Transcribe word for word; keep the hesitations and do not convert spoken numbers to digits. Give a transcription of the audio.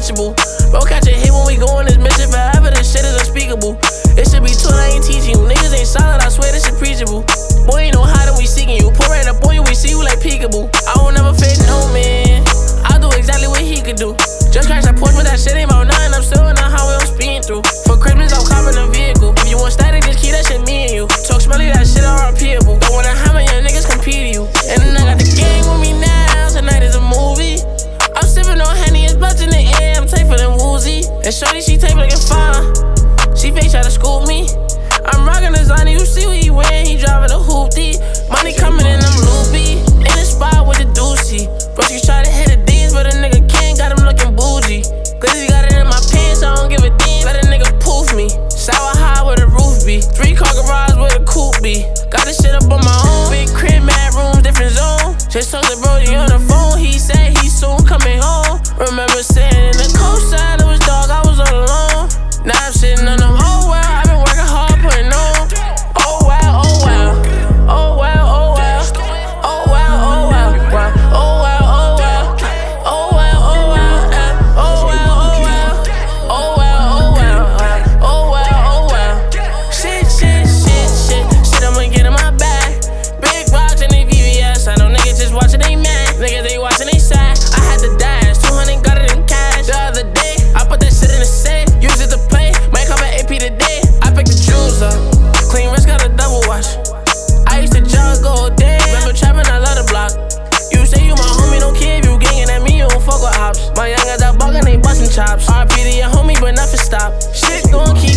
unreachable. Bro, catch a hit when we go on this mission forever, this shit is unspeakable. It should be taught, I ain't teaching you. Niggas ain't solid, I swear this shit preachable. Boy, ain't no how that we seeking you. Pour right up on you, we see you like peekaboo. I won't never fit no man. I'll do exactly what he could do. Just crash that Porsche, but that shit ain't about nothing. I'm still in the highway, I'm speeding through. For Christmas, I'm copping a vehicle. If you want static, just keep that shit me and you. Talk smelly, that shit are repeatable. Don't wanna have my young niggas compete to you. And then I got the gang with me now. Tonight is a movie. I'm sipping on Henny, it's blunts in the air. I'm tight for them woozy. And shorty, she tape looking fine. She fake try to scoop me. I'm rockin' designer, you see what he wearing. He driving a hoopty. Money coming in, I'm loopy. In the spot with the doozy. Bro, she try to hit a D's, but a nigga can't. Got him looking bougie. Cause he got it in my pants, I don't give a damn. Let a nigga poof me. Sour high where the roof be. Three car garage where the coupe be. Got this shit up on my own. Big crib, mad rooms, different zone. Just talked to Brody on the phone. He said he soon coming home. Remember sitting in the coastside, it was dark, I was all alone. Now I'm sitting on them. Oh well, I've been working hard, putting on. Oh wow, oh wow. Oh wow, oh wow. Oh wow, oh wow. Wow. Oh wow, oh wow. Oh wow, oh wow. Oh wow, oh wow. Oh wow, oh wow. Oh wow, oh wow. Shit, shit, shit, shit. Shit, I'ma get in my bag. Big rocks and they V V S. I know niggas just watching, they mad. Niggas they watching, they sad. I had to dash. two hundred got it in cash. The other day, I put that shit in the safe. Use it to play. Might come at A P today. I picked the jewels up. Clean wrist, got a double wash. I used to jug all day. Remember trapping, I love the block. You say you my homie, don't care if you gangin' at me, you don't fuck with ops. My young got that bug and they bustin' chops. R I P to your homie, but nothing stop. Shit gon' keep